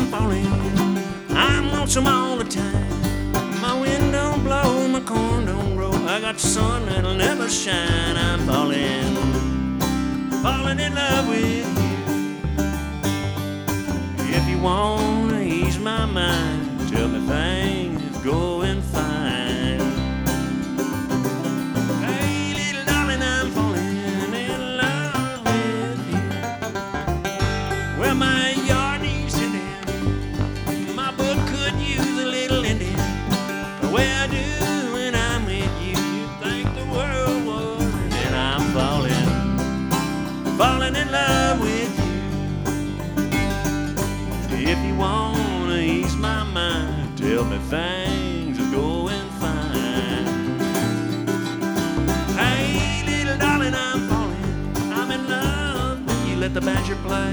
falling. I'm lonesome all the time. My wind don't blow, my corn don't grow. I got the sun that'll never shine. I'm falling, falling in love with you. If you wanna ease my mind, tell me things is going fine. Hey, little darling, I'm falling in love with you. Well, my yard needs tending. My book could use a little ending. The way I do when I'm with you, you'd think the world was. And I'm falling, falling in love with you. If you wanna ease my mind, tell me things are going fine. Hey, little darling, I'm falling, I'm in love with you. Let the banjo play.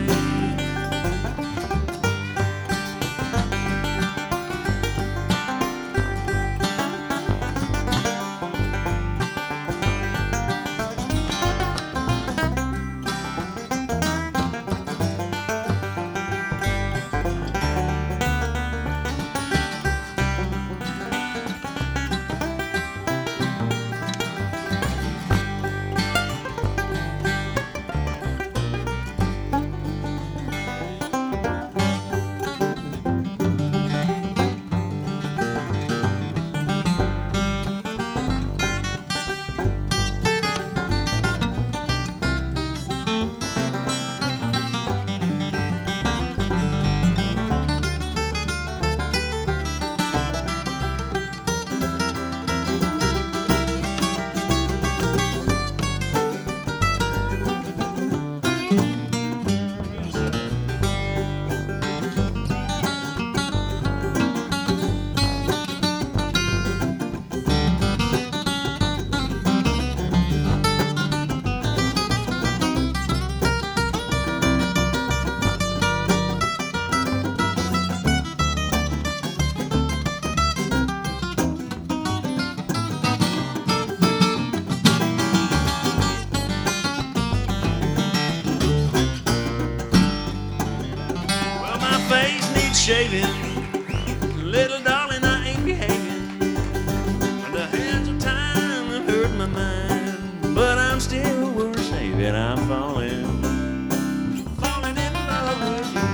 Shaving, little darling, I ain't behaving. The hands of time have hurt my mind, but I'm still worth saving. I'm falling, falling in love with you.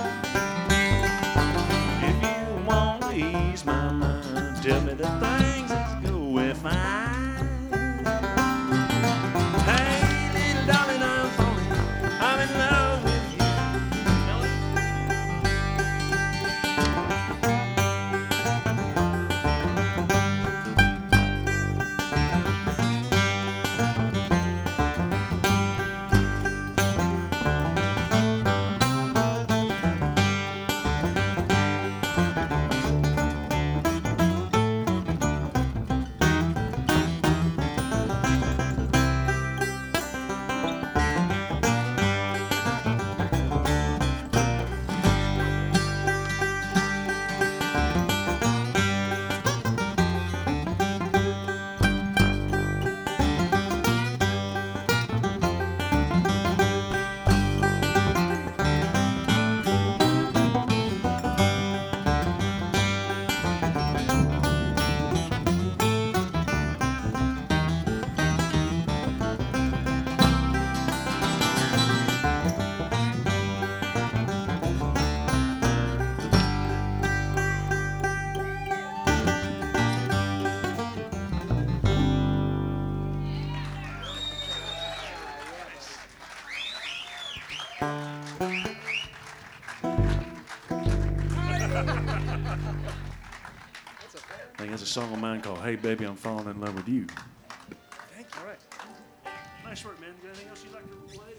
If you want to ease my mind, tell me the things that's going fine. Hey, little darling, I'm falling, I'm in love with you. I think it's a song of mine called Hey Baby, I'm Falling in Love with You.